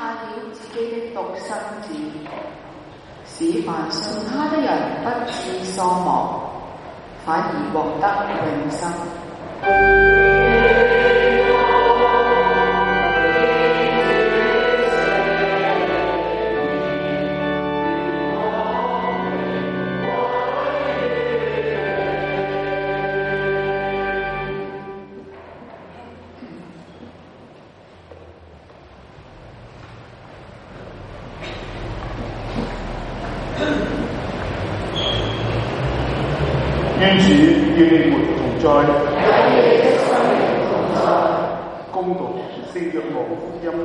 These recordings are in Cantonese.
了自己的獨生子，使凡信他的人不致喪亡，反而獲得永生。 願主與你們同在，恭讀聖若望福音。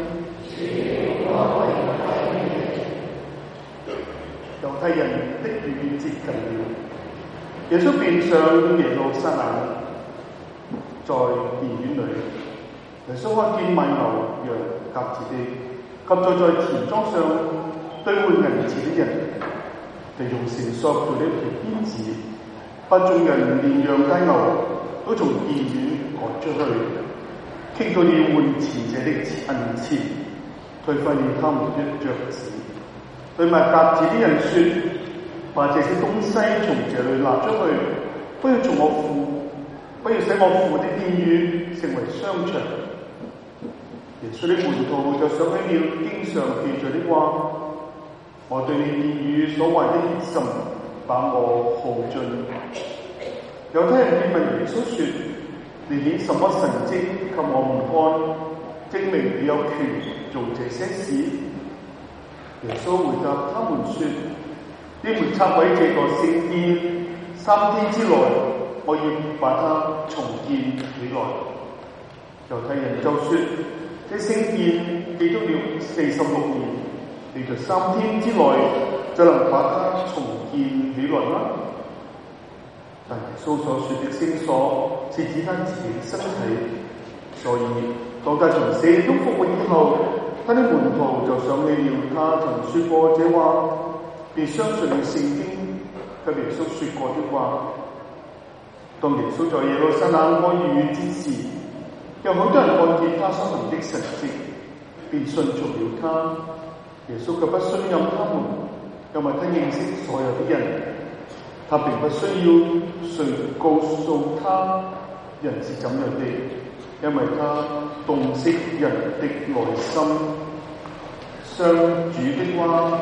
猶太人的逾越節近了，耶穌便上耶路撒冷，在殿院裏，耶穌看見賣牛羊鴿子的及坐在田莊上兌換銀子的人，就用繩索做了一條鞭子，把眾人連羊帶牛都從殿院趕出去，傾倒了換錢者的銀錢，推翻了他們的桌子，對賣鴿子的人說：把這些東西從這裏拿出去，不要使我父的殿院成為商場。耶穌的門徒就想起了經上記載的話：我對你殿宇所懷的熱心，把我耗盡。猶太人便問耶穌說：你顯什麼神蹟給我們看，證明你有權做這些事？耶穌回答他們說：你們拆毀這個聖殿，3天之內，我要把它重建起來。猶太人就說：這聖殿建築了46年，你在3天之內就能把它重建起來嗎？但耶穌所說的聖所是指他自己的身體，所以當他從死中復活以後，他的門徒就想起了他曾說過這話，便相信了聖經給耶穌說過的話。當耶穌在耶路撒冷過逾越節時，有好多人看見他所行的神蹟，便信從了他。耶穌卻不信任他們，因為他認識所有的人。他並不需要誰告訴他人是怎樣的，因為他洞悉人的內心。上主的話。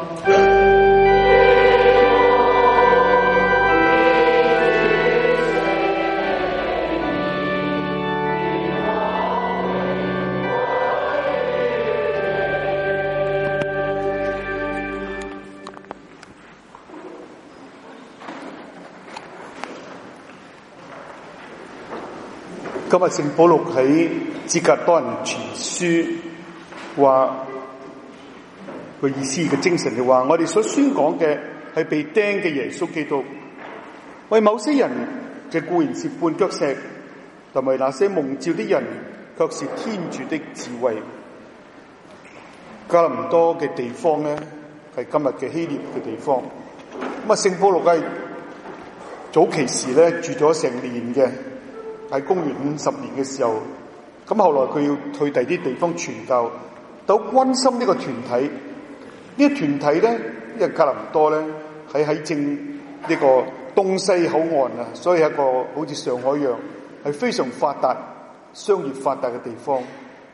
今日聖保祿喺致格多人前書話個意思嘅精神就話，我哋所宣講嘅係被釘嘅耶穌基督，為某些人這固然是絆腳石，同埋那些蒙召的人卻是天主的智慧。哥林多嘅地方咧係今日嘅希臘嘅地方，咁啊聖保祿係早期時咧住咗成年嘅。喺公元50年嘅時候，咁後來佢要去第啲地方傳教，都關心呢個團體。呢個團體咧，呢個格林多咧，喺正呢個東西口岸啊，所以係一個好似上海一樣，係非常發達、商業發達嘅地方。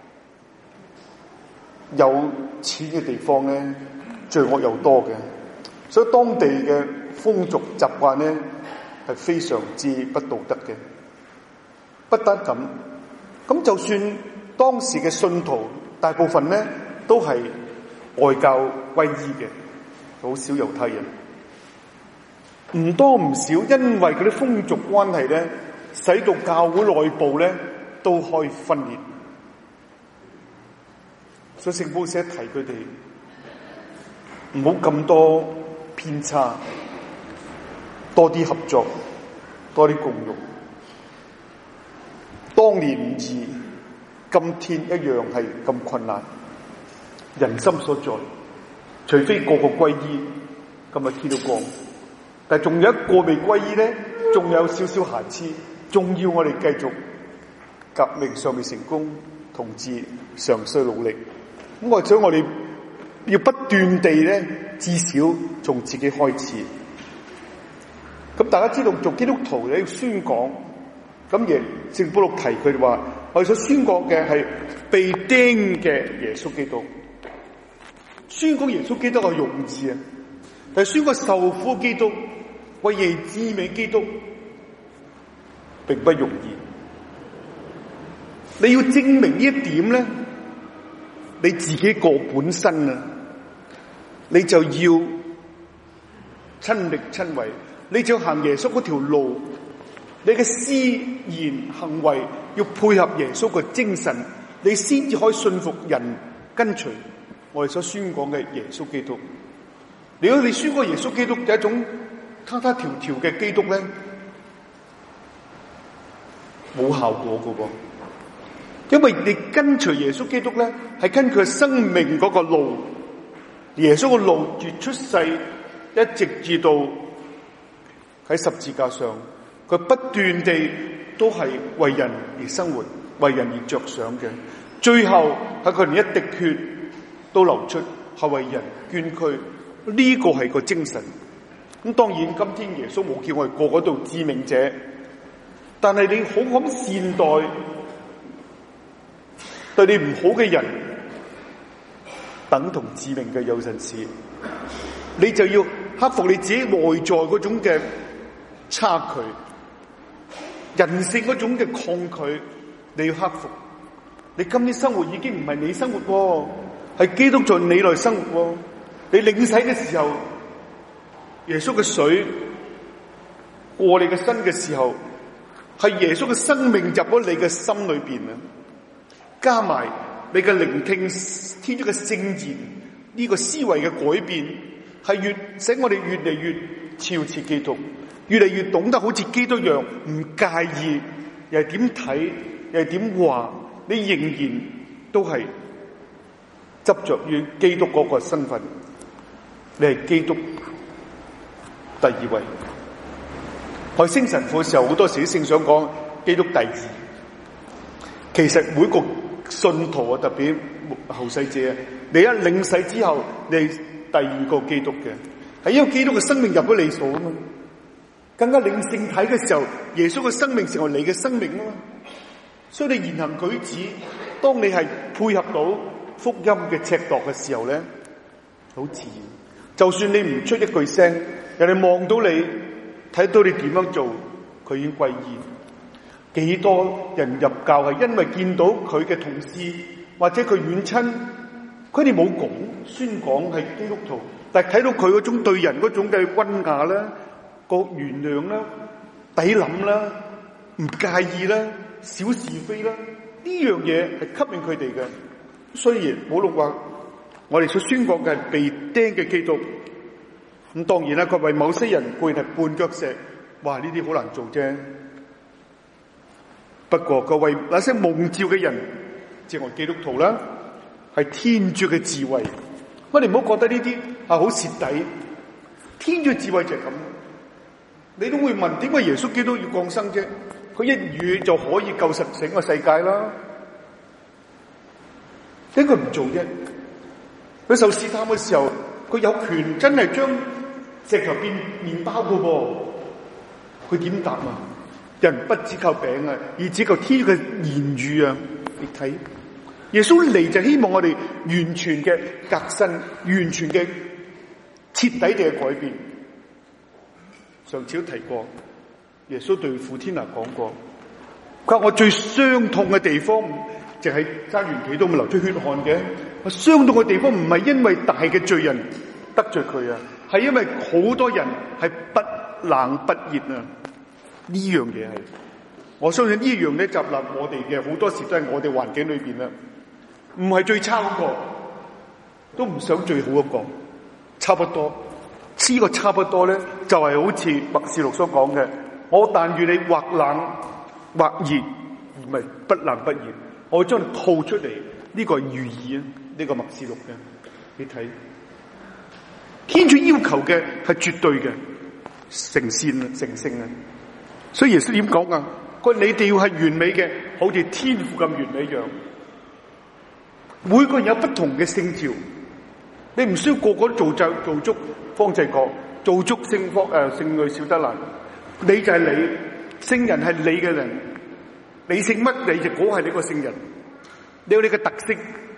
有錢嘅地方咧，罪惡又多嘅，所以當地嘅風俗習慣咧係非常之不道德嘅。不單咁，咁就算當時嘅信徒大部分咧都係外教皈依嘅，好少猶太人，唔多唔少，因為嗰啲風俗關係咧，使到教會內部咧都開分裂。所以聖保祿提佢哋唔好咁多偏差，多啲合作，多啲共融。當年唔易，今天一樣係咁困難。人心所在，除非個個歸依，今日天都光。但係仲有一個未歸依咧，仲有少少瑕疵，仲要我哋繼續革命尚未成功，同志尚需努力。咁所以我哋要不斷地咧，至少從自己開始。咁大家知道做基督徒你要宣講，咁亦聖保祿提佢哋話，我哋所宣講嘅係被釘嘅耶穌基督。宣講耶穌基督係容易啊，但係宣講受苦基督、為耶至美基督並不容易。你要證明呢一點咧，你自己個本身啊，你就要親力親為，你就要行耶穌嗰條路，你嘅思言行為要配合耶穌嘅精神，你先至可以信服人跟隨我哋所宣講嘅耶穌基督。如果你宣講耶穌基督嘅一種他條條嘅基督咧，冇效果㗎喎。因為你跟隨耶穌基督咧，係跟佢生命嗰個路，耶穌個路自出世一直至到喺十字架上，佢不斷地都係為人而生活，為人而着想嘅。最後係佢連一滴血都流出，係為人捐軀，呢個係個精神。咁當然今天耶穌冇叫我哋個個都致命者，但係你好咁善待對你唔好嘅人，等同致命嘅。有陣時你就要克服你自己內在嗰種嘅差距，人性嗰種嘅抗拒，你要克服。你今天生活已經唔係你生活喎，係基督在你內生活喎。你領洗嘅時候，耶穌嘅水過你嘅身嘅時候，係耶穌嘅生命入咗你嘅心裏邊啊！加埋你嘅聆聽天主嘅聖言，呢個思維嘅改變，係越使我哋越嚟越肖似基督，越嚟越懂得好似基督一樣，唔介意又係點睇又係點話，你仍然都係執着於基督嗰個身份，你係基督第二位。我升神父嘅時候，好多時啲聖想講基督第二，其實每個信徒啊，特別後世者，你一領洗之後，你係第二個基督嘅，係因為基督嘅生命入咗你數啊嘛。更加領聖體嘅時候，耶穌嘅生命成為你嘅生命啊嘛。所以你言行舉止，當你係配合到福音嘅尺度嘅時候咧，好自然。就算你唔出一句聲，人哋望到你，睇到你點樣做，佢已經歸依。幾多人入教係因為見到佢嘅同事或者佢遠親，佢哋冇講宣講係基督徒，但係睇到佢嗰種對人嗰種嘅溫雅啦、個原諒啦、抵諗啦、唔介意啦、小是非啦，呢樣嘢係吸引佢哋嘅。雖然保祿話我哋所宣講嘅係被釘嘅基督，咁當然啦，佢為某些人固然係絆腳石，哇！呢啲好難做啫。不過佢為那些蒙召嘅人，即係我基督徒啦，係天主嘅智慧。我哋唔好覺得呢啲係好蝕底，天主嘅智慧就係咁。你都會問點解耶穌基督要降生啫？佢一語就可以救實整個世界啦，點解唔做啫？佢受試探嘅時候，佢有權真係將石頭變麵包噶噃，佢點答啊？人不只靠餅啊，而只靠天主嘅言語啊！你睇，耶穌嚟就希望我哋完全嘅革新，完全嘅徹底地嘅改變。上次都提過，耶穌對傅天娜講過，佢話我最傷痛嘅地方，就係揸完旗都冇流出血汗嘅。我傷痛嘅地方唔係因為大嘅罪人得罪佢啊，係因為好多人係不冷不熱啊。呢樣嘢係，我相信呢樣咧，集納我哋嘅好多時都係我哋環境裏邊啦，唔係最差嗰個，都唔想最好嗰個，差不多。呢個差不多咧，就係好似默示錄所講嘅，我但願你或冷或熱，唔係不冷不熱，我將你吐出嚟。呢個係寓意啊，呢個默示錄嘅，你睇，天主要求嘅係絕對嘅成善啊，成聖啊。所以耶穌點講啊？佢話你哋要係完美嘅，好似天父咁完美一樣。每個人有不同嘅聖召， 你唔需要個個都做足方濟各，做足聖女小德蘭，你就係你，聖人係你嘅人，你姓乜你就嗰係你個聖人，你有你嘅特色，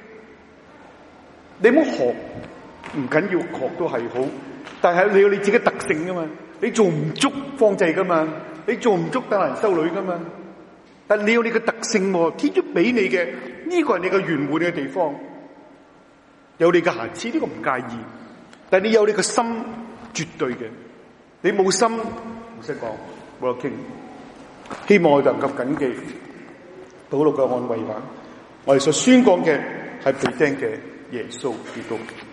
你唔好學唔緊要，學都係好，但係你有你自己特性噶嘛，你做唔足方濟噶嘛，你做唔足德蘭修女噶嘛，但你有你嘅特性喎，天主俾你嘅呢個係你嘅圓滿嘅地方，有你嘅瑕疵呢個唔介意，但你有你嘅心絕對嘅，你冇心唔識講冇得傾。希望我哋能夠謹記保祿嘅安慰話，我哋所宣講嘅係被釘嘅耶穌基督。